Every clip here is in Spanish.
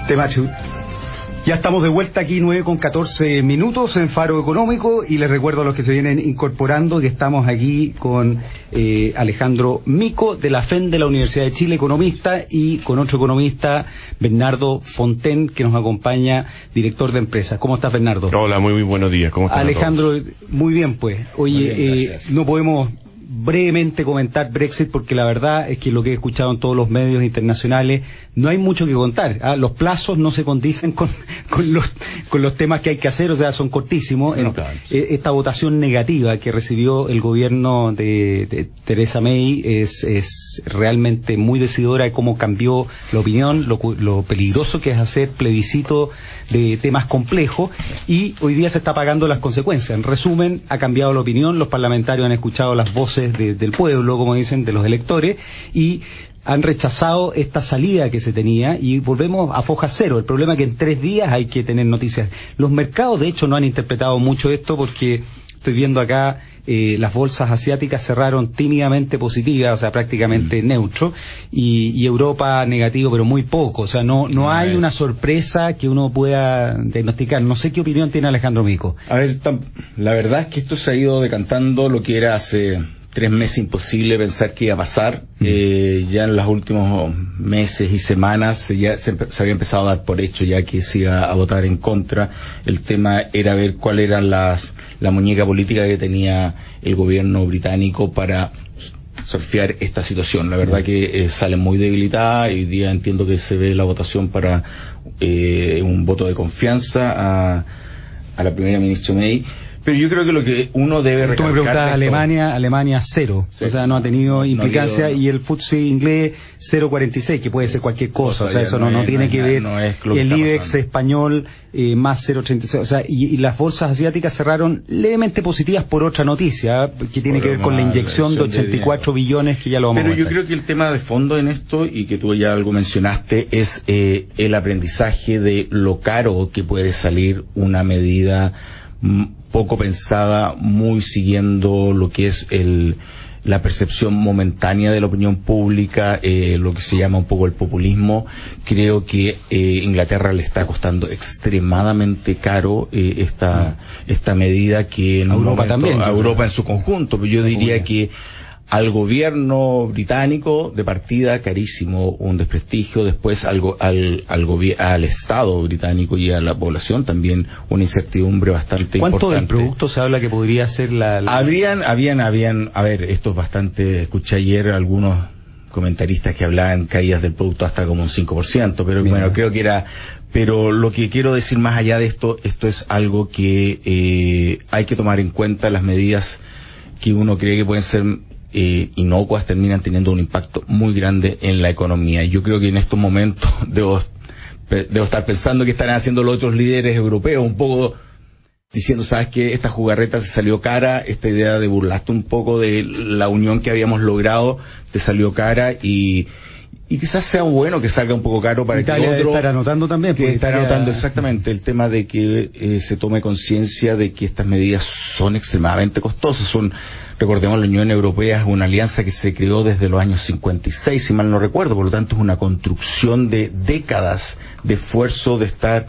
Temachu. Ya estamos de vuelta aquí, 9:14 en Faro Económico, y les recuerdo a los que se vienen incorporando que estamos aquí con Alejandro Mico de la FEN de la Universidad de Chile, economista, y con otro economista, Bernardo Fonten, que nos acompaña, director de empresas. ¿Cómo estás, Bernardo? Hola, muy buenos días. ¿Cómo estás? Alejandro, muy bien, pues. Oye, bien, no podemos brevemente comentar Brexit porque la verdad es que lo que he escuchado en todos los medios internacionales, no hay mucho que contar. Los plazos no se condicen con los temas que hay que hacer, o sea, son cortísimos. Esta votación negativa que recibió el gobierno de Theresa May es realmente muy decidora de cómo cambió la opinión, lo peligroso que es hacer plebiscito de temas complejos, y hoy día se está pagando las consecuencias. En resumen, ha cambiado la opinión, los parlamentarios han escuchado las voces del pueblo, como dicen, de los electores, y han rechazado esta salida que se tenía, y volvemos a foja cero. El problema es que en 3 días hay que tener noticias. Los mercados, de hecho, no han interpretado mucho esto, porque estoy viendo acá las bolsas asiáticas cerraron tímidamente positivas, o sea, prácticamente neutro, y Europa negativo, pero muy poco. O sea, no hay una sorpresa que uno pueda diagnosticar. No sé qué opinión tiene Alejandro Mico. A ver, la verdad es que esto se ha ido decantando lo que era hace 3 meses imposible pensar que iba a pasar. Ya en los últimos meses y semanas se había empezado a dar por hecho ya que se iba a votar en contra. El tema era ver cuál era la muñeca política que tenía el gobierno británico para surfear esta situación. La verdad que sale muy debilitada, y hoy día entiendo que se ve la votación para un voto de confianza a la primera ministra May. Pero yo creo que lo que uno debe recalcar... Tú me preguntabas Alemania 0, sí. O sea, no ha tenido implicancia, y el FTSE inglés 0,46, que puede ser cualquier cosa, o sea, eso no tiene que ver. El IBEX español más 0,86, o sea, y las bolsas asiáticas cerraron levemente positivas por otra noticia, que tiene que ver con la inyección de 84 billones, que ya lo vamos a ver. Pero yo creo que el tema de fondo en esto, y que tú ya algo mencionaste, es el aprendizaje de lo caro que puede salir una medida poco pensada, muy siguiendo lo que es la percepción momentánea de la opinión pública, lo que se llama un poco el populismo. Creo que Inglaterra le está costando extremadamente caro esta medida, que en Europa también, a Europa en su conjunto, pero yo diría que al gobierno británico de partida carísimo, un desprestigio, después al Estado británico y a la población también una incertidumbre bastante importante. ¿Cuánto del producto se habla que podría ser Habían, a ver, esto es bastante, escuché ayer algunos comentaristas que hablaban caídas del producto hasta como un 5%, pero bueno, creo que era... Pero lo que quiero decir más allá de esto es algo que hay que tomar en cuenta. Las medidas que uno cree que pueden ser inocuas terminan teniendo un impacto muy grande en la economía. Yo creo que en estos momentos debo estar pensando que estarán haciendo los otros líderes europeos, un poco diciendo, sabes que esta jugarreta te salió cara, esta idea de burlarte un poco de la unión que habíamos logrado te salió cara, y quizás sea bueno que salga un poco caro para Italia que otro... estar anotando también. Que estar anotando exactamente el tema de que se tome conciencia de que estas medidas son extremadamente costosas. Recordemos, la Unión Europea es una alianza que se creó desde los años 56, si mal no recuerdo, por lo tanto es una construcción de décadas de esfuerzo de estar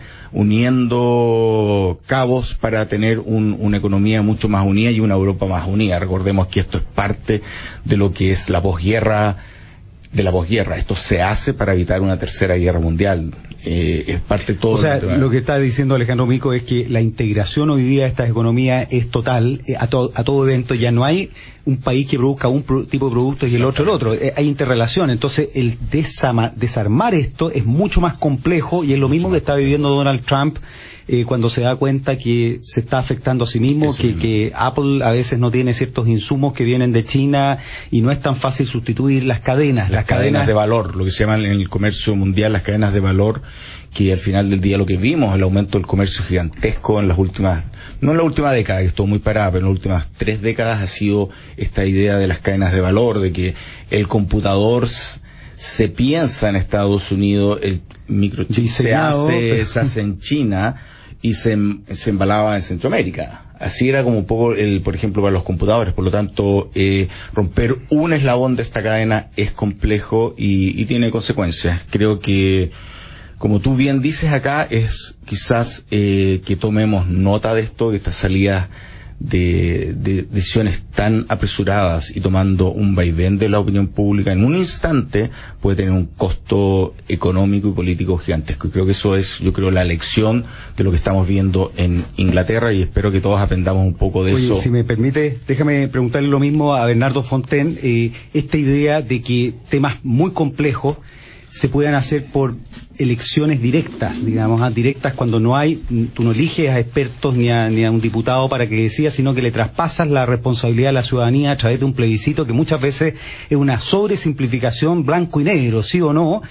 uniendo cabos para tener una economía mucho más unida y una Europa más unida. Recordemos que esto es parte de lo que es la posguerra. Esto se hace para evitar una tercera guerra mundial. Es parte de todo. O sea, lo que está diciendo Alejandro Mico es que la integración hoy día de estas economías es total, a todo evento. Ya no hay un país que produzca un tipo de producto y el otro. Hay interrelación. Entonces, el desarmar esto es mucho más complejo, y es lo mismo que está viviendo Donald Trump cuando se da cuenta que se está afectando a sí mismo, que Apple a veces no tiene ciertos insumos que vienen de China, y no es tan fácil sustituir las cadenas de valor, lo que se llaman en el comercio mundial las cadenas de valor, que al final del día lo que vimos, el aumento del comercio gigantesco en las últimas, no en la última década, que estuvo muy parada, pero en las últimas 3 décadas ha sido esta idea de las cadenas de valor, de que el computador se piensa en Estados Unidos, el microchip se hace en China y se embalaba en Centroamérica. Así era como un poco por ejemplo, para los computadores. Por lo tanto, romper un eslabón de esta cadena es complejo y tiene consecuencias. Creo que como tú bien dices acá, es quizás que tomemos nota de esto, de esta salida de decisiones tan apresuradas y tomando un vaivén de la opinión pública en un instante puede tener un costo económico y político gigantesco. Y creo que eso es, la lección de lo que estamos viendo en Inglaterra, y espero que todos aprendamos un poco de eso. Si me permite, déjame preguntarle lo mismo a Bernardo Fontaine, esta idea de que temas muy complejos se puedan hacer por elecciones directas, digamos, directas cuando no hay, tú no eliges a expertos ni a un diputado para que decida, sino que le traspasas la responsabilidad a la ciudadanía a través de un plebiscito que muchas veces es una sobresimplificación blanco y negro, sí o no,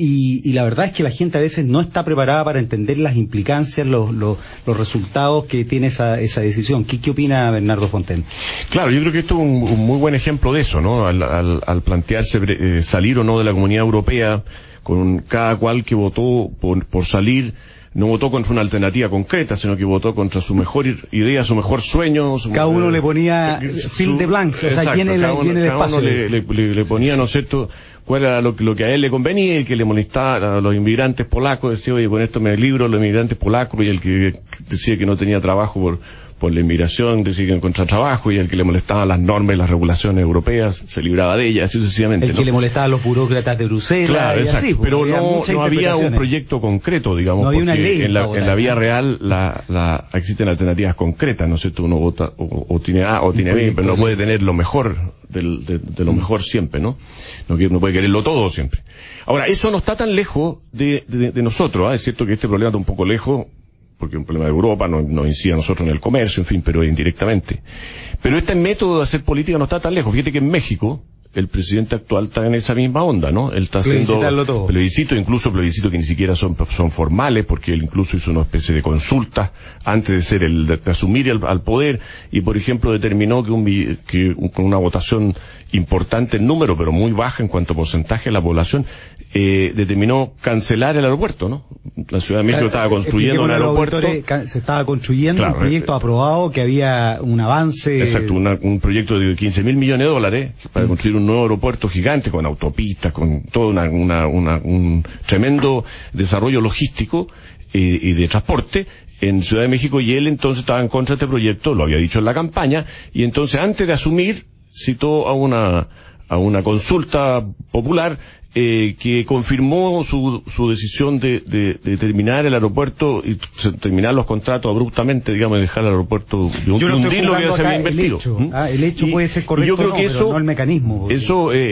y la verdad es que la gente a veces no está preparada para entender las implicancias, los resultados que tiene esa decisión. ¿Qué opina Bernardo Fontaine? Claro, yo creo que esto es un muy buen ejemplo de eso, ¿no? Al plantearse salir o no de la Comunidad Europea, con cada cual que votó por salir, no votó contra una alternativa concreta, sino que votó contra su mejor idea, su mejor sueño. Cada uno le ponía fill de blanks, o sea, llene el espacio. Cada uno le ponía, ¿no es cierto?, cuál era lo que a él le convenía, el que le molestaba a los inmigrantes polacos, decía, oye, con esto me libro los inmigrantes polacos, y el que decía que no tenía trabajo por la inmigración, decía que encontraba trabajo, y el que le molestaban las normas y las regulaciones europeas se libraba de ellas, así sucesivamente. El que le molestaba a los burócratas de Bruselas, claro, y exacto, así, pero no había un proyecto concreto, digamos, no había porque una ley en la vía real existen alternativas concretas, ¿no es cierto? Uno vota o tiene A o tiene B, pero no puede tener lo mejor de lo mejor siempre, ¿no? No puede quererlo todo siempre. Ahora, eso no está tan lejos de nosotros, ¿eh? Es cierto que este problema está un poco lejos, porque es un problema de Europa, nos incide a nosotros en el comercio, en fin, pero indirectamente. Pero este método de hacer política no está tan lejos. Fíjate que en México el presidente actual está en esa misma onda, ¿no? Él está haciendo plebiscitos, incluso plebiscitos que ni siquiera son formales, porque él incluso hizo una especie de consulta antes de asumir al poder, y por ejemplo determinó que con una votación importante en número, pero muy baja en cuanto a porcentaje de la población, determinó cancelar el aeropuerto, ¿no? La Ciudad de México estaba construyendo un aeropuerto. Se estaba construyendo un proyecto aprobado, que había un avance. Exacto, un proyecto de $15,000 millones para construir un nuevo aeropuerto gigante, con autopistas, con todo un tremendo desarrollo logístico y de transporte en Ciudad de México, y él entonces estaba en contra de este proyecto, lo había dicho en la campaña, y entonces antes de asumir citó a una consulta popular que confirmó su decisión de terminar el aeropuerto y terminar los contratos abruptamente, digamos, y dejar el aeropuerto de hundir lo que se había invertido. El hecho puede ser correcto, yo creo que pero no el mecanismo. Porque...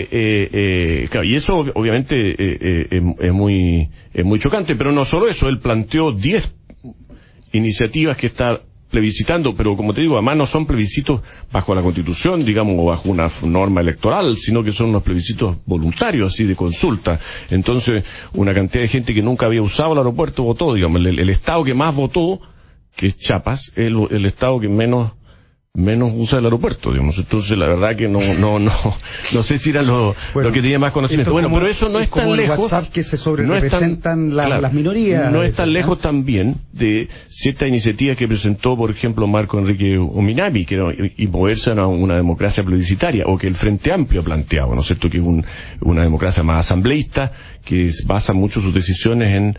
Claro, y eso obviamente es muy chocante, pero no solo eso, él planteó 10 iniciativas que está plebiscitando, pero como te digo, además no son plebiscitos bajo la Constitución, digamos, o bajo una norma electoral, sino que son unos plebiscitos voluntarios, así de consulta. Entonces, una cantidad de gente que nunca había usado el aeropuerto votó, digamos, el estado que más votó, que es Chiapas, es el estado que menos usa el aeropuerto, digamos. Entonces, la verdad que no sé si era lo que tenía más conocimiento. Bueno, pero eso no es tan lejos. WhatsApp que se sobrerepresentan las minorías. No es tan lejos también de ciertas iniciativas que presentó, por ejemplo, Marco Enrique Ominami, que era moverse a una democracia plebiscitaria, o que el Frente Amplio ha planteado, ¿no es cierto?, que es una democracia más asambleísta, que basa mucho sus decisiones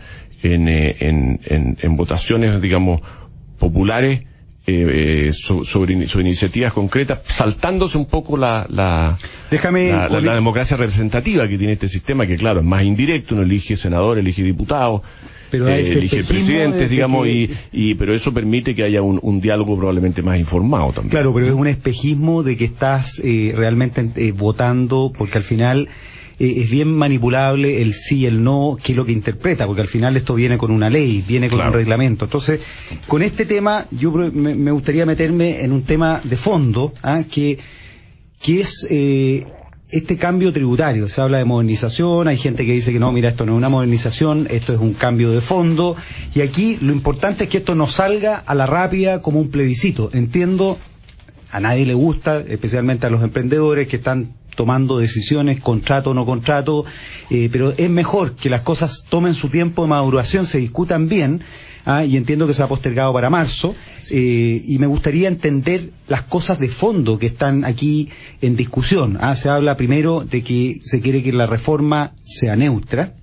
en votaciones, digamos, populares, sobre iniciativas concretas, saltándose un poco la democracia representativa que tiene este sistema, que claro, es más indirecto, uno elige senador, elige diputado, elige presidentes, digamos, pero eso permite que haya un diálogo probablemente más informado también. Claro, pero es un espejismo de que estás realmente votando, porque al final es bien manipulable el sí y el no, que es lo que interpreta, porque al final esto viene con una ley, viene con un reglamento. Entonces, con este tema, yo me gustaría meterme en un tema de fondo, que es este cambio tributario. Se habla de modernización, hay gente que dice que no, mira, esto no es una modernización, esto es un cambio de fondo, y aquí lo importante es que esto no salga a la rápida como un plebiscito. Entiendo, a nadie le gusta, especialmente a los emprendedores que están tomando decisiones, contrato o no contrato, pero es mejor que las cosas tomen su tiempo de maduración, se discutan bien, y entiendo que se ha postergado para marzo, y me gustaría entender las cosas de fondo que están aquí en discusión. Se habla primero de que se quiere que la reforma sea neutra,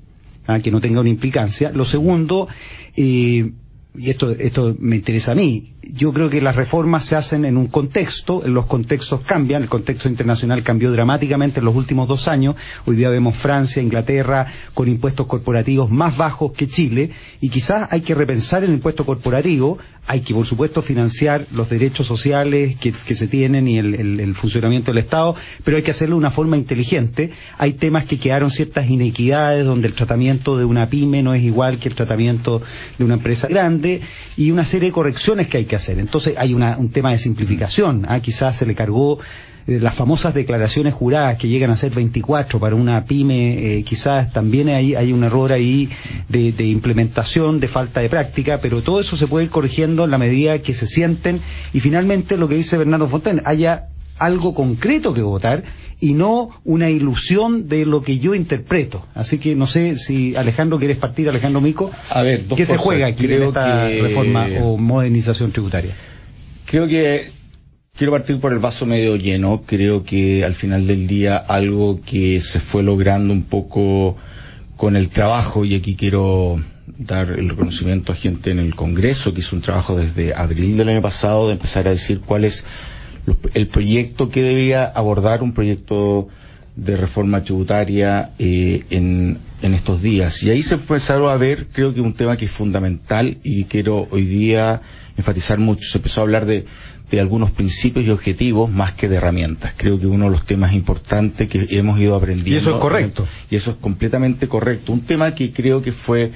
que no tenga una implicancia. Lo segundo, y esto me interesa a mí, yo creo que las reformas se hacen en un contexto, los contextos cambian, el contexto internacional cambió dramáticamente en los últimos 2 años, hoy día vemos Francia, Inglaterra con impuestos corporativos más bajos que Chile, y quizás hay que repensar el impuesto corporativo, hay que por supuesto financiar los derechos sociales que se tienen y el funcionamiento del Estado, pero hay que hacerlo de una forma inteligente. Hay temas que quedaron ciertas inequidades donde el tratamiento de una pyme no es igual que el tratamiento de una empresa grande, y una serie de correcciones que hay que hacer. Entonces hay un tema de simplificación. Quizás se le cargó las famosas declaraciones juradas que llegan a ser 24 para una pyme, quizás también hay un error ahí de implementación, de falta de práctica, pero todo eso se puede ir corrigiendo en la medida que se sienten, y finalmente lo que dice Bernardo Fontaine, haya algo concreto que votar y no una ilusión de lo que yo interpreto. Así que no sé si Alejandro quieres partir, Alejandro Mico. A ver, ¿qué se juega aquí en esta reforma o modernización tributaria? Creo que quiero partir por el vaso medio lleno. Creo que al final del día algo que se fue logrando un poco con el trabajo, y aquí quiero dar el reconocimiento a gente en el Congreso que hizo un trabajo desde abril del año pasado de empezar a decir cuál es el proyecto que debía abordar un proyecto de reforma tributaria en estos días. Y ahí se empezaron a ver, creo que un tema que es fundamental y quiero hoy día enfatizar mucho. Se empezó a hablar de algunos principios y objetivos más que de herramientas. Creo que uno de los temas importantes que hemos ido aprendiendo. Y eso es correcto. Y eso es completamente correcto. Un tema que creo que fue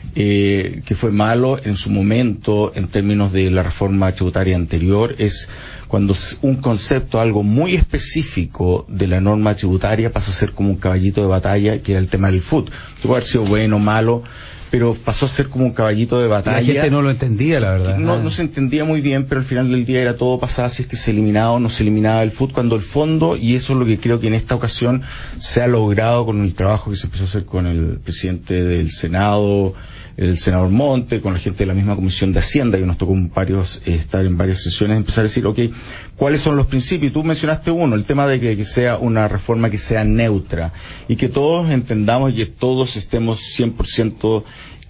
malo en su momento en términos de la reforma tributaria anterior es cuando un concepto, algo muy específico de la norma tributaria pasa a ser como un caballito de batalla, que era el tema del FUT. Puede haber sido bueno o malo, pero pasó a ser como un caballito de batalla. La gente no lo entendía, la verdad. No se entendía muy bien, pero al final del día era todo pasado si es que se eliminaba o no se eliminaba el FUT, cuando el fondo, y eso es lo que creo que en esta ocasión se ha logrado con el trabajo que se empezó a hacer con el presidente del Senado, el senador Monte, con la gente de la misma Comisión de Hacienda, que nos tocó estar en varias sesiones, empezar a decir, ¿cuáles son los principios? Y tú mencionaste uno, el tema de que sea una reforma que sea neutra, y que todos entendamos y que todos estemos 100%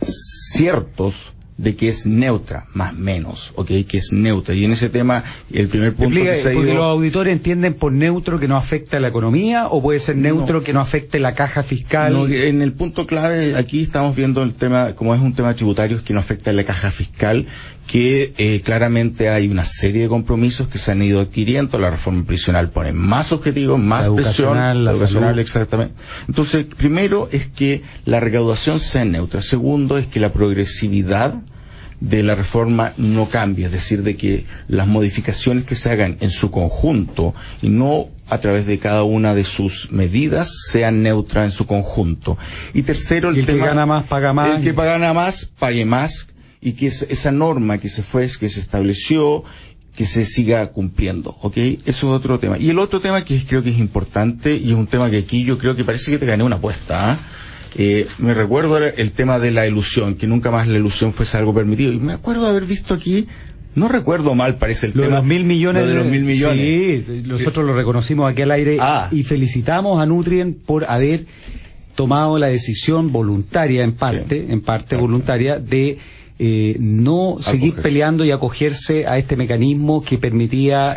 ciertos de que es neutra, más menos, que es neutra. Y en ese tema, el primer punto que se ha ido... Porque los auditores entienden por neutro que no afecta a la economía, o puede ser neutro que no afecte la caja fiscal. No, en el punto clave, aquí estamos viendo el tema, como es un tema tributario, es que no afecta a la caja fiscal, que claramente hay una serie de compromisos que se han ido adquiriendo. La reforma previsional pone más objetivos, más presión, la educacional, exactamente. Entonces, primero es que la recaudación sea neutra. Segundo es que la progresividad de la reforma no cambie, es decir, de que las modificaciones que se hagan en su conjunto y no a través de cada una de sus medidas sean neutras en su conjunto. Y tercero, el tema, que gana más paga más. El que gana más pague más, y que esa norma que se estableció, que se siga cumpliendo, Eso es otro tema. Y el otro tema que creo que es importante, y es un tema que aquí yo creo que parece que te gané una apuesta, me recuerdo el tema de la elusión, que nunca más la elusión fuese algo permitido, y me acuerdo de haber visto aquí, no recuerdo mal, parece el tema de los 1.000 millones. Lo de los 1.000 millones. Sí, nosotros lo reconocimos aquí al aire, y felicitamos a Nutrien por haber tomado la decisión voluntaria, en parte voluntaria, de no seguir peleando y acogerse a este mecanismo que permitía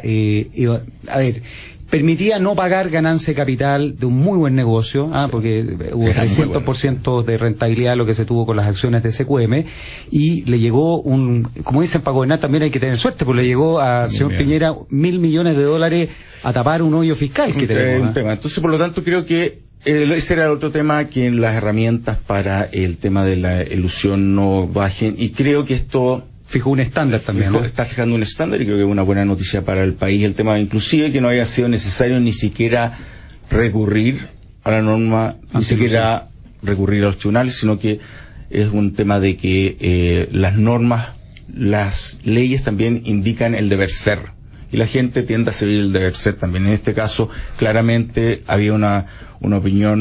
no pagar ganancia de capital de un muy buen negocio, porque hubo 300% de rentabilidad lo que se tuvo con las acciones de SQM, y le llegó como dicen, para gobernar también hay que tener suerte, pues le llegó al señor Piñera $1.000 millones a tapar un hoyo fiscal que tenemos. Entonces, por lo tanto, creo que ese era el otro tema, que las herramientas para el tema de la elusión no bajen, y creo que esto fijó un estándar también, ¿no? Está fijando un estándar, y creo que es una buena noticia para el país el tema, inclusive que no haya sido necesario ni siquiera recurrir a la norma, ni siquiera recurrir a los tribunales, sino que es un tema de que las normas, las leyes también indican el deber ser, y la gente tiende a seguir el deber ser también. En este caso, claramente había una opinión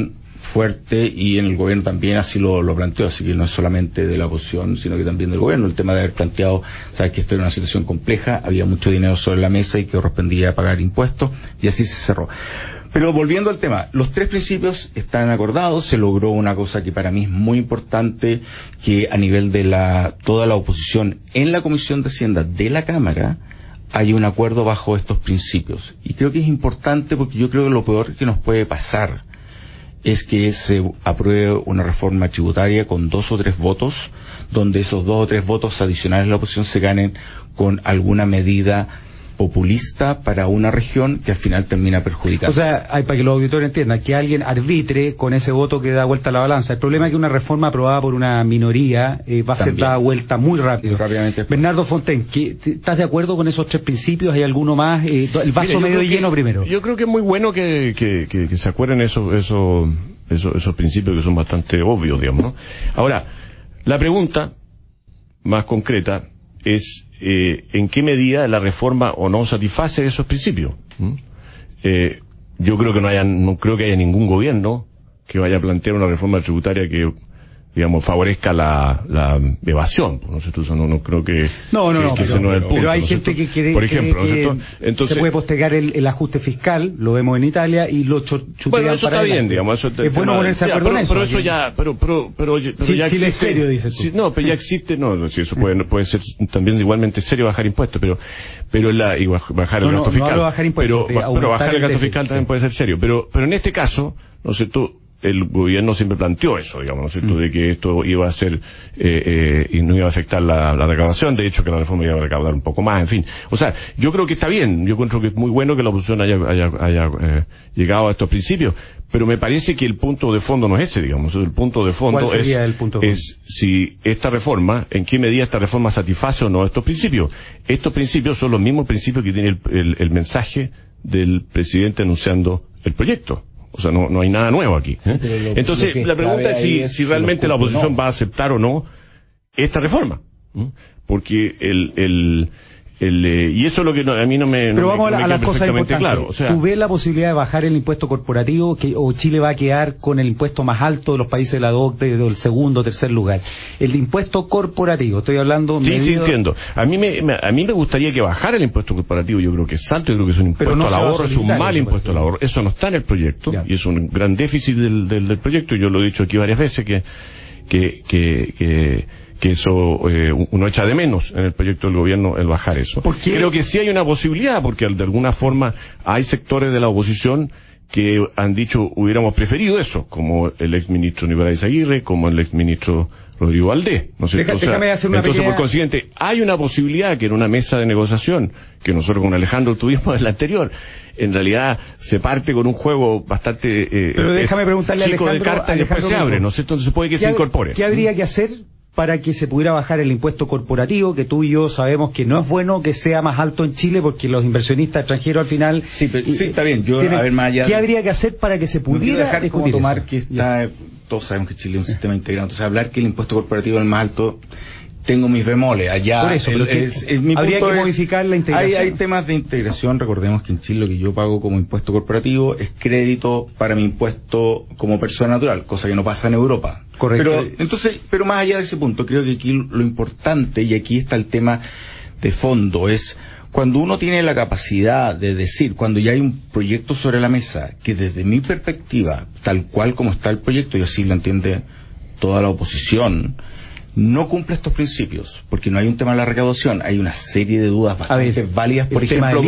fuerte, y en el gobierno también así lo planteó, así que no es solamente de la oposición, sino que también del gobierno, el tema de haber planteado, sabes que esto era una situación compleja, había mucho dinero sobre la mesa y que correspondía pagar impuestos, y así se cerró. Pero volviendo al tema, los 3 principios están acordados, se logró una cosa que para mí es muy importante, que a nivel de toda la oposición en la Comisión de Hacienda de la Cámara hay un acuerdo bajo estos principios. Y creo que es importante porque yo creo que lo peor que nos puede pasar es que se apruebe una reforma tributaria con 2 o 3 votos, donde esos 2 o 3 votos adicionales de la oposición se ganen con alguna medida populista para una región que al final termina perjudicando. O sea, para que los auditores entiendan, que alguien arbitre con ese voto que da vuelta a la balanza. El problema es que una reforma aprobada por una minoría va a ser dada vuelta muy rápido. Rápidamente. Bernardo Fontaine, ¿estás de acuerdo con esos 3 principios? ¿Hay alguno más? El vaso medio lleno primero. Yo creo que es muy bueno que se acuerden esos principios que son bastante obvios, digamos, ¿no? Ahora, la pregunta más concreta es en qué medida la reforma o no satisface esos principios. Yo creo que no creo que haya ningún gobierno que vaya a plantear una reforma tributaria que, digamos, favorezca la evasión. No sé, no creo que no, que ese no es el punto. Pero hay gente que quiere, por ejemplo, que entonces, se puede postergar el ajuste fiscal, lo vemos en Italia, y lo chutean. Bueno, eso está bien, digamos. Eso es bueno ponerse de acuerdo en eso. Pero eso ya, pero ya Chile es serio, dices tú. Sí, no, pero ya existe, sí, eso puede ser también igualmente serio bajar impuestos, pero y bajar el gasto fiscal. No bajar impuestos, pero bajar el gasto fiscal también puede ser serio. Pero en este caso, no sé tú, el gobierno siempre planteó eso, digamos, ¿no es cierto?, de que esto iba a ser y no iba a afectar la recaudación, de hecho que la reforma iba a recaudar un poco más, en fin. O sea, yo creo que está bien, yo encuentro que es muy bueno que la oposición haya llegado a estos principios, pero me parece que el punto de fondo no es ese, digamos. El punto de fondo es si esta reforma, en qué medida esta reforma satisface o no estos principios. Estos principios son los mismos principios que tiene el mensaje del presidente anunciando el proyecto. O sea, no hay nada nuevo aquí. Entonces, la pregunta es si realmente la oposición va a aceptar o no esta reforma. Porque y eso es lo que a mí no me Pero vamos a las cosas importantes. Claro, o sea, ¿tú ves la posibilidad de bajar el impuesto corporativo, o Chile va a quedar con el impuesto más alto de los países de la OCDE, del segundo o tercer lugar? El impuesto corporativo, estoy hablando... Sí, entiendo. A mí me gustaría que bajara el impuesto corporativo. Yo creo que es alto, yo creo que es un impuesto al ahorro, es un mal impuesto al ahorro. Eso no está en el proyecto, y es un gran déficit del proyecto. Yo lo he dicho aquí varias veces, que eso uno echa de menos en el proyecto del gobierno el bajar eso. Creo que sí hay una posibilidad, porque de alguna forma hay sectores de la oposición que han dicho hubiéramos preferido eso, como el exministro Nicolás Aguirre, como el exministro Rodrigo Valdés, ¿no es cierto? Déjame hacer una entonces, por consiguiente, hay una posibilidad que en una mesa de negociación, que nosotros con Alejandro tuvimos en la anterior, en realidad se parte con un juego bastante pero déjame preguntarle chico a Alejandro, de carta, y después se abre, ¿no es cierto? Entonces puede que se incorpore. ¿Qué habría que hacer para que se pudiera bajar el impuesto corporativo, que tú y yo sabemos que no es bueno que sea más alto en Chile, porque los inversionistas extranjeros al final... Sí, está bien. A ver, más allá... ¿Qué habría que hacer para que se pudiera dejar discutir tomar eso? Que está... Todos sabemos que Chile es un sistema integrado. Entonces, hablar que el impuesto corporativo es el más alto... Tengo mis bemoles. Allá por eso, habría que modificar la integración. Hay temas de integración. Recordemos que en Chile lo que yo pago como impuesto corporativo es crédito para mi impuesto como persona natural, cosa que no pasa en Europa. Correcto. Pero más allá de ese punto, creo que aquí lo importante, y aquí está el tema de fondo, es cuando uno tiene la capacidad de decir, cuando ya hay un proyecto sobre la mesa, que desde mi perspectiva, tal cual como está el proyecto, y así lo entiende toda la oposición, no cumple estos principios, porque no hay un tema de la recaudación, hay una serie de dudas bastante válidas, por ejemplo,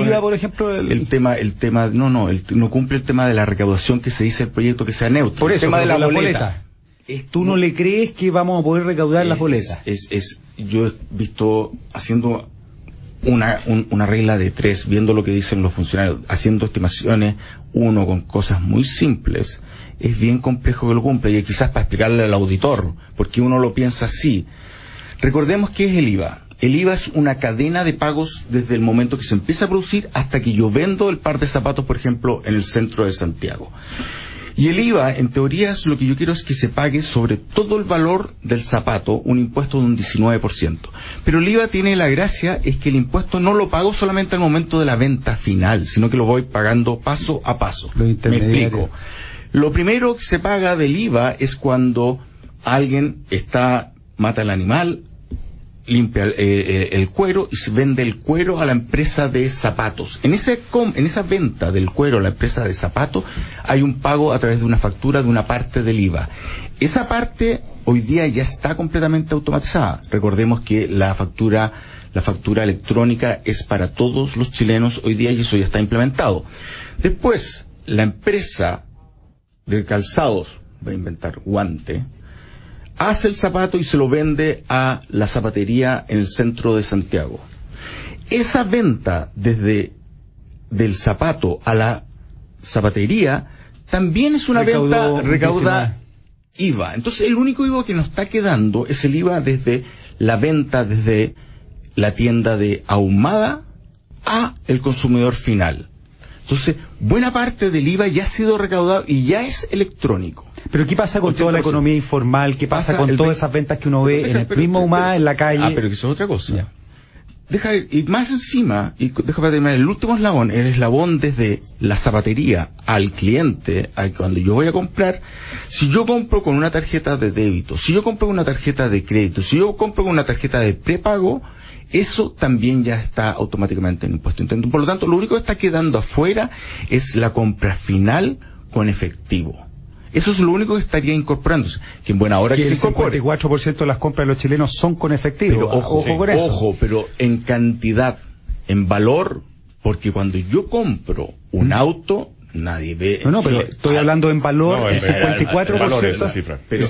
no cumple el tema de la recaudación que se dice el proyecto que sea neutro. Por eso, el tema de la boleta. ¿Tú no le crees que vamos a poder recaudar las boletas? Yo he visto haciendo una regla de 3, viendo lo que dicen los funcionarios, haciendo estimaciones, uno con cosas muy simples, es bien complejo que lo cumpla, y quizás para explicarle al auditor, porque uno lo piensa así. Recordemos que es el IVA. El IVA es una cadena de pagos desde el momento que se empieza a producir hasta que yo vendo el par de zapatos, por ejemplo, en el centro de Santiago. Y el IVA, en teoría, lo que yo quiero es que se pague sobre todo el valor del zapato un impuesto de un 19%. Pero el IVA tiene la gracia, es que el impuesto no lo pago solamente al momento de la venta final, sino que lo voy pagando paso a paso. Me explico. Lo primero que se paga del IVA es cuando alguien mata el animal, limpia el cuero y se vende el cuero a la empresa de zapatos. En esa venta del cuero a la empresa de zapatos hay un pago a través de una factura de una parte del IVA. Esa parte hoy día ya está completamente automatizada. Recordemos que la factura electrónica es para todos los chilenos hoy día y eso ya está implementado. Después, la empresa de calzados, voy a inventar guante, hace el zapato y se lo vende a la zapatería en el centro de Santiago. Esa venta del zapato a la zapatería también es una recauda IVA. Entonces el único IVA que nos está quedando es el IVA desde la venta desde la tienda de ahumada a el consumidor final. Entonces, buena parte del IVA ya ha sido recaudado y ya es electrónico. Pero ¿qué pasa con toda la economía informal? ¿Qué pasa con todas esas ventas que uno ve en el mismo ahumada, en la calle? Pero que eso es otra cosa. Y más encima, y déjame terminar, el último eslabón, el eslabón desde la zapatería al cliente, cuando yo voy a comprar, si yo compro con una tarjeta de débito, si yo compro con una tarjeta de crédito, si yo compro con una tarjeta de prepago, eso también ya está automáticamente en impuesto interno. Por lo tanto, lo único que está quedando afuera es la compra final con efectivo. Eso es lo único que estaría incorporándose. Que en buena hora que se incorpore. El 54% de las compras de los chilenos son con efectivo. Pero ojo con eso. Ojo, pero en cantidad, en valor, porque cuando yo compro un auto, nadie ve. No, pero estoy hablando en valor. El 54%, el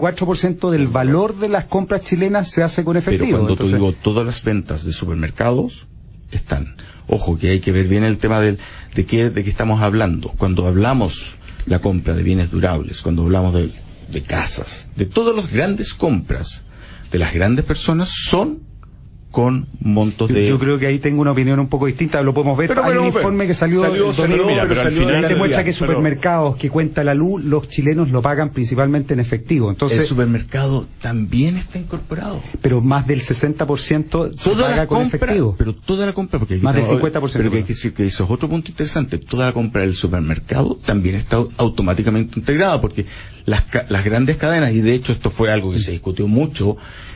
54% del valor de las compras chilenas se hace con efectivo. Pero cuando te digo todas las ventas de supermercados están. Ojo, que hay que ver bien el tema de qué estamos hablando. Cuando hablamos la compra de bienes durables, cuando hablamos de casas, de todas las grandes compras de las grandes personas son con montos de... Yo creo que ahí tengo una opinión un poco distinta, lo podemos ver. Hay un informe que salió pero al final demuestra que supermercados que cuenta la luz, los chilenos lo pagan principalmente en efectivo. Entonces, el supermercado también está incorporado. Pero más del 60% se paga con efectivo. Pero toda la compra, porque más del 50%. Pero que hay que decir que eso es otro punto interesante. Toda la compra del supermercado también está automáticamente integrada, porque las grandes cadenas, y de hecho esto fue algo que se discutió mucho,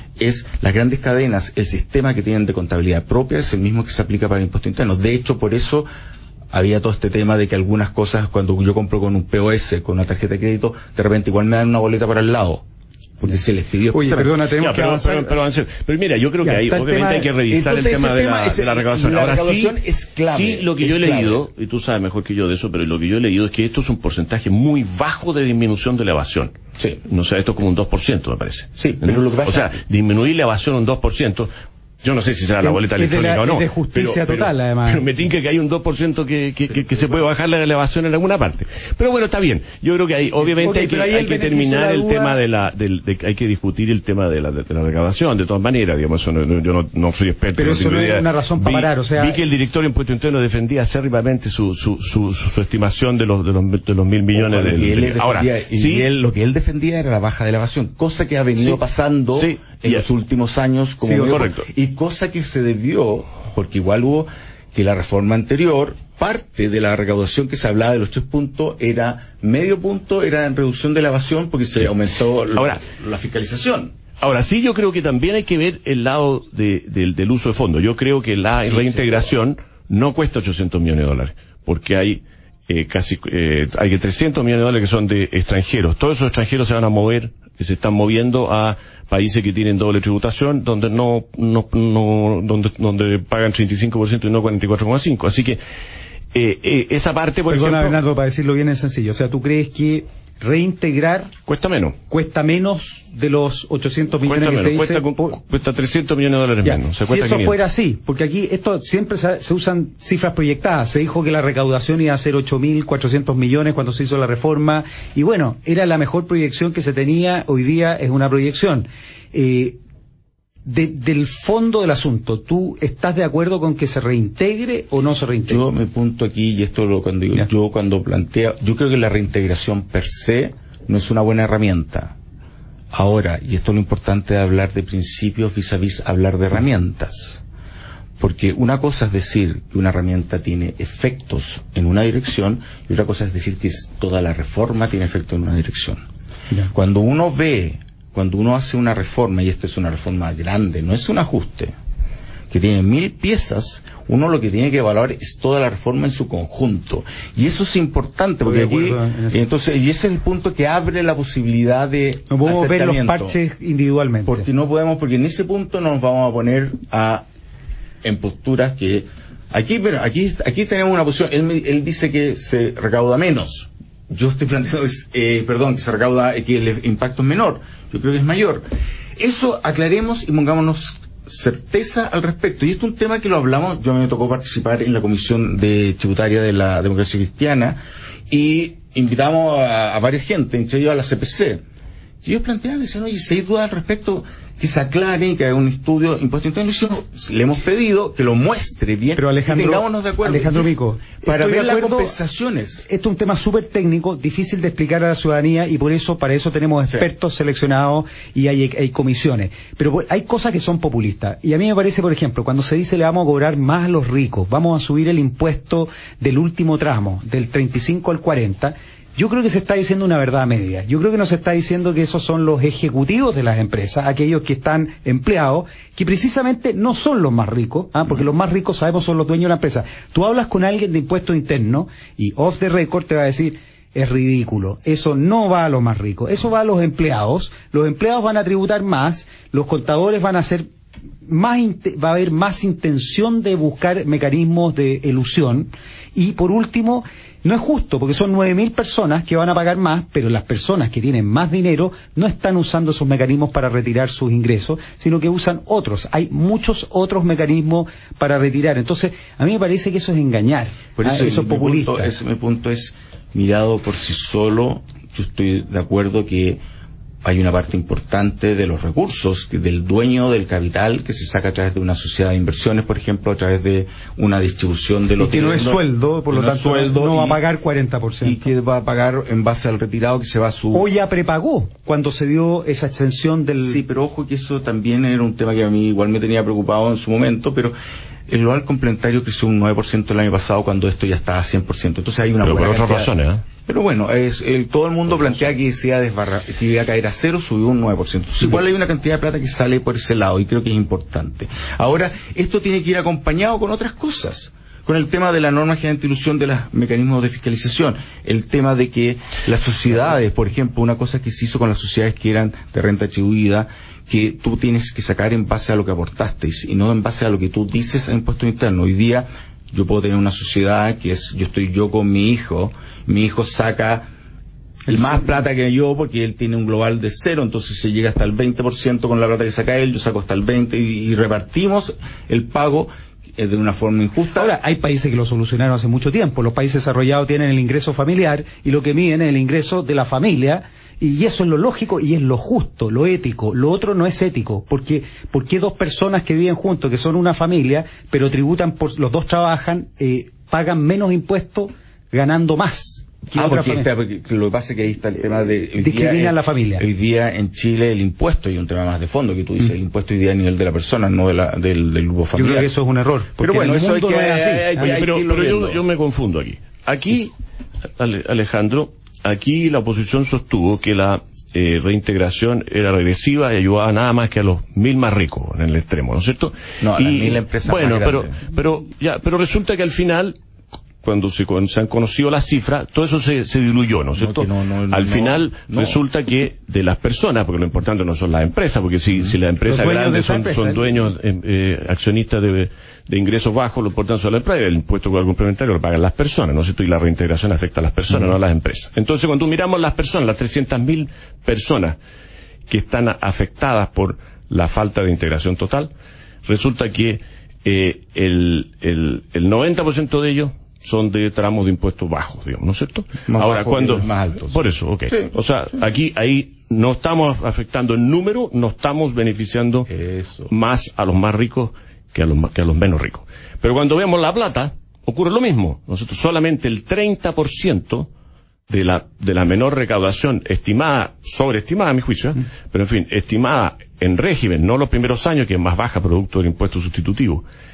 las grandes cadenas, el sistema que tienen de contabilidad propia es el mismo que se aplica para el impuesto interno. De hecho, por eso había todo este tema de que algunas cosas, cuando yo compro con un POS, con una tarjeta de crédito, de repente igual me dan una boleta para el lado. Porque se les pidió... Oye, perdona, tenemos que avanzar. Pero mira, yo creo que ahí obviamente hay que revisar el tema de la recaudación. La Ahora recaudación es clave. Sí, lo que yo he leído, y tú sabes mejor que yo de eso, pero lo que yo he leído es que esto es un porcentaje muy bajo de disminución de la evasión. Sí. No sé, esto es como un 2%, me parece. Sí, pero lo que pasa... O sea, disminuir la evasión un 2%... Yo no sé si será la boleta electrónica o no. Es de justicia total, además. Pero me tinca que hay un 2% que se puede bajar la elevación en alguna parte. Pero bueno, está bien. Yo creo que ahí, obviamente, hay que terminar el tema hay que discutir el tema de la recaudación, de todas maneras, digamos. Yo no soy experto. Pero eso no es una razón para parar, o sea... Vi que el director de Impuesto Interno defendía acérrimamente su estimación de los 1.000 millones de... Ahora, lo que él defendía era la baja de elevación, cosa que ha venido pasando en los últimos años como correcto. Y cosa que se debió, porque igual hubo que la reforma anterior, parte de la recaudación que se hablaba de los 3 puntos medio punto era en reducción de la evasión porque se aumentó la fiscalización. Ahora sí, yo creo que también hay que ver el lado del uso de fondos. Yo creo que la reintegración no cuesta 800 millones de dólares, porque hay hay 300 millones de dólares que son de extranjeros. Todos esos extranjeros se van a mover, que se están moviendo a países que tienen doble tributación, donde donde pagan 35% y no 44,5%. Así que esa parte, por ejemplo... Bernardo, para decirlo bien es sencillo. O sea, ¿tú crees que reintegrar cuesta menos de los 800 millones que se dice? Cuesta 300 millones de dólares menos. Si eso 500. Fuera así, porque aquí esto siempre se usan cifras proyectadas. Se dijo que la recaudación iba a ser 8.400 millones cuando se hizo la reforma, y bueno, era la mejor proyección que se tenía. Hoy día es una proyección. Del fondo del asunto, ¿tú estás de acuerdo con que se reintegre o no se reintegre? Yo me punto aquí, y esto cuando digo, yo cuando planteo, yo creo que la reintegración per se no es una buena herramienta. Ahora, y esto es lo importante de hablar de principios vis a vis hablar de herramientas, Porque una cosa es decir que una herramienta tiene efectos en una dirección y otra cosa es decir que toda la reforma tiene efectos en una dirección. Ya. Cuando uno hace una reforma, y esta es una reforma grande, no es un ajuste, que tiene 1000 piezas, uno lo que tiene que evaluar es toda la reforma en su conjunto. Y eso es importante, porque aquí, entonces, y ese es el punto que abre la posibilidad de no podemos ver los parches individualmente. Porque no podemos, porque en ese punto nos vamos a poner en posturas que aquí tenemos una posición. Él dice que se recauda menos. Yo estoy planteando que se recauda, que el impacto es menor. Yo creo que es mayor. Eso aclaremos y pongámonos certeza al respecto. Y esto es un tema que lo hablamos. Yo me tocó participar en la comisión tributaria de la Democracia Cristiana y invitamos a varias gente, entre ellos a la CPC. Y ellos planteaban, decían, oye, si hay dudas al respecto, que se aclaren, que haga un estudio impuesto interno. Le hemos pedido que lo muestre bien. Pero Alejandro, tengámonos de acuerdo. Alejandro Mico, para ver las compensaciones. Esto es un tema súper técnico, difícil de explicar a la ciudadanía y para eso tenemos expertos seleccionados y hay comisiones. Pero hay cosas que son populistas. Y a mí me parece, por ejemplo, cuando se dice le vamos a cobrar más a los ricos, vamos a subir el impuesto del último tramo, del 35 al 40, yo creo que se está diciendo una verdad media. Yo creo que no se está diciendo que esos son los ejecutivos de las empresas, aquellos que están empleados, que precisamente no son los más ricos, porque los más ricos sabemos son los dueños de la empresa. Tú hablas con alguien de impuesto interno y off the record te va a decir, es ridículo, eso no va a los más ricos, eso va a los empleados van a tributar más, los contadores van a hacer va a haber más intención de buscar mecanismos de elusión y por último no es justo porque son 9.000 personas que van a pagar más, pero las personas que tienen más dinero no están usando esos mecanismos para retirar sus ingresos, sino que usan otros. Hay muchos otros mecanismos para retirar. Entonces, a mí me parece que eso es engañar. Por eso es populista. Mi punto es, mirado por sí solo, yo estoy de acuerdo que hay una parte importante de los recursos del dueño del capital que se saca a través de una sociedad de inversiones, por ejemplo, a través de una distribución de los que no es sueldo, por lo tanto no va a pagar 40%. Y que va a pagar en base al retirado que se va a su... O ya prepagó cuando se dio esa extensión del... Sí, pero ojo que eso también era un tema que a mí igual me tenía preocupado en su momento, pero el global complementario creció un 9% el año pasado cuando esto ya estaba a 100%. Entonces hay una pero buena por otras razones, Pero bueno, todo el mundo plantea que que iba a caer a cero, subió un 9%. Entonces, igual hay una cantidad de plata que sale por ese lado y creo que es importante. Ahora, esto tiene que ir acompañado con otras cosas. Con el tema de la norma general de ilusión de los mecanismos de fiscalización. El tema de que las sociedades, por ejemplo, una cosa que se hizo con las sociedades que eran de renta atribuida, que tú tienes que sacar en base a lo que aportaste y no en base a lo que tú dices en impuesto interno. Hoy día yo puedo tener una sociedad que yo con mi hijo saca más plata que yo porque él tiene un global de 0, entonces se llega hasta el 20% con la plata que saca él, yo saco hasta el 20% y repartimos el pago de una forma injusta. Ahora, hay países que lo solucionaron hace mucho tiempo. Los países desarrollados tienen el ingreso familiar y lo que miden es el ingreso de la familia. Y eso es lo lógico y es lo justo, lo ético. Lo otro no es ético, porque ¿por qué dos personas que viven juntos, que son una familia, pero tributan los dos trabajan, pagan menos impuestos ganando más? Porque lo que pasa es que ahí está el tema de discriminan a la familia. Hoy día en Chile el impuesto hay un tema más de fondo que tú dices, el impuesto hoy día a nivel de la persona, no del grupo familiar. Yo creo que eso es un error. Pero bueno, eso hay que, no es así. Pero yo me confundo aquí. Aquí, Alejandro, aquí la oposición sostuvo que la reintegración era regresiva y ayudaba nada más que a los 1.000 más ricos en el extremo, ¿no es cierto? No, a las 1.000 empresas más grandes. Pero resulta que al final, cuando se han conocido las cifras, todo eso se diluyó, ¿no es cierto? Al final resulta que de las personas, porque lo importante no son las empresas, porque si las empresas grandes son dueños accionistas de ingresos bajos, lo importante son las empresas, el impuesto complementario lo pagan las personas, ¿no es cierto? Y la reintegración afecta a las personas, no a las empresas. Entonces, cuando miramos las personas, las 300.000 personas que están afectadas por la falta de integración total, resulta que el 90% de ellos son de tramos de impuestos bajos, digamos, ¿no es cierto? Ahora, más altos. Por eso, ok. Sí. O sea, ahí no estamos afectando en número, no estamos beneficiando más a los más ricos que a los menos ricos. Pero cuando vemos la plata, ocurre lo mismo. Nosotros solamente el 30% de la menor recaudación estimada, sobreestimada a mi juicio, pero en fin, estimada en régimen, no los primeros años, que es más baja producto del impuesto sustitutivo,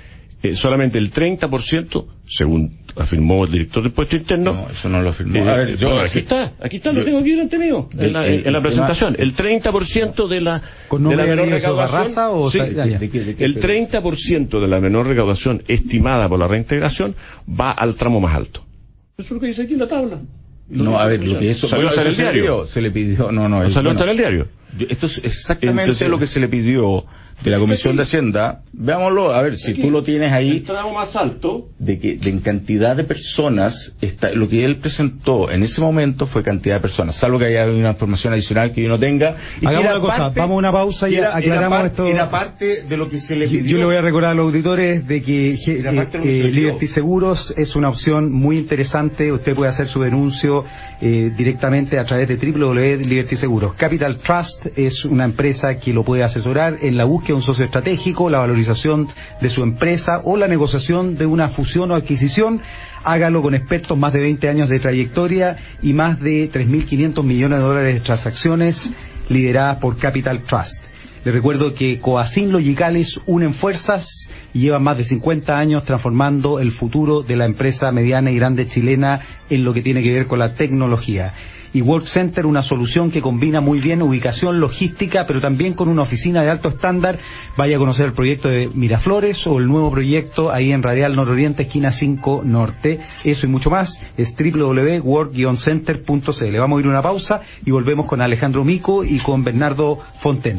solamente el 30%, según afirmó el director del Puesto Interno. No, eso no lo afirmó. A ver, aquí está, lo tengo aquí delante mío, en la presentación. El 30% de la menor recaudación. Sí, el 30% de la menor recaudación estimada por la reintegración va al tramo más alto. Eso es lo que dice aquí en la tabla. No, a ver, lo que eso salió hasta en el diario. Se le pidió, salió hasta en el diario. Esto es exactamente lo que se le pidió de la Comisión de Hacienda. Veámoslo, a ver, si tú lo tienes ahí. El tramo más alto. De en cantidad de personas, lo que él presentó en ese momento fue cantidad de personas, salvo que haya una información adicional que yo no tenga. Hagamos una cosa, vamos a una pausa y aclaramos esto. Era parte de lo que se le pidió. Yo le voy a recordar a los auditores de que Liberty Seguros es una opción muy interesante. Usted puede hacer su denuncio directamente a través de www.Liberty Seguros. Capital Trust es una empresa que lo puede asesorar en la búsqueda de un socio estratégico, la valorización de su empresa o la negociación de una fusión o adquisición. Hágalo con expertos, más de 20 años de trayectoria y más de 3.500 millones de dólares de transacciones lideradas por Capital Trust. Les recuerdo que Coacin Logicales unen fuerzas y llevan más de 50 años transformando el futuro de la empresa mediana y grande chilena en lo que tiene que ver con la tecnología. Y Work Center, una solución que combina muy bien ubicación, logística, pero también con una oficina de alto estándar. Vaya a conocer el proyecto de Miraflores o el nuevo proyecto ahí en Radial Nororiente, esquina 5 Norte. Eso y mucho más es www.work-center.cl. Vamos a ir a una pausa y volvemos con Alejandro Mico y con Bernardo Fonten.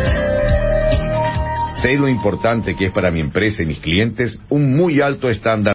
Sé lo importante que es para mi empresa y mis clientes un muy alto estándar